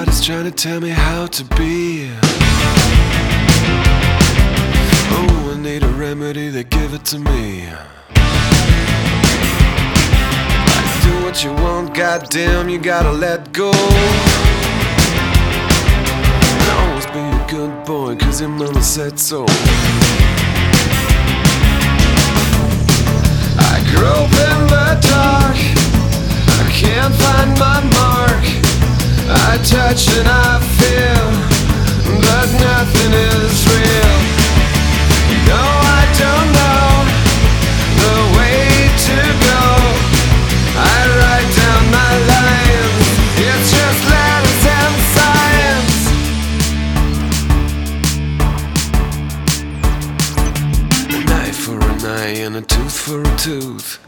Everybody's trying to tell me how to be. Oh, I need a remedy, they give it to me. Like, do what you want, goddamn, you gotta let go. Always be a good boy, cause your mama said so. I grew up in the dark, I can't find my mark. I touch and I feel, but nothing is real. No, I don't know the way to go. I write down my lines, it's just letters and science. A knife for an eye and a tooth for a tooth.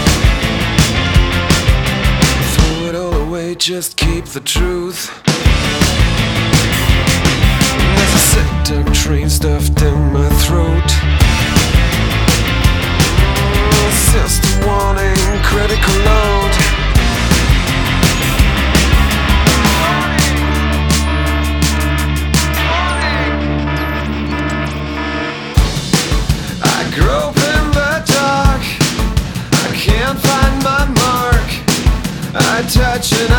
Throw it all away, just keep the truth. There's a sick dark train stuffed in my throat. System warning, critical load. I grew up in the dark, I can't find my mark. I touch and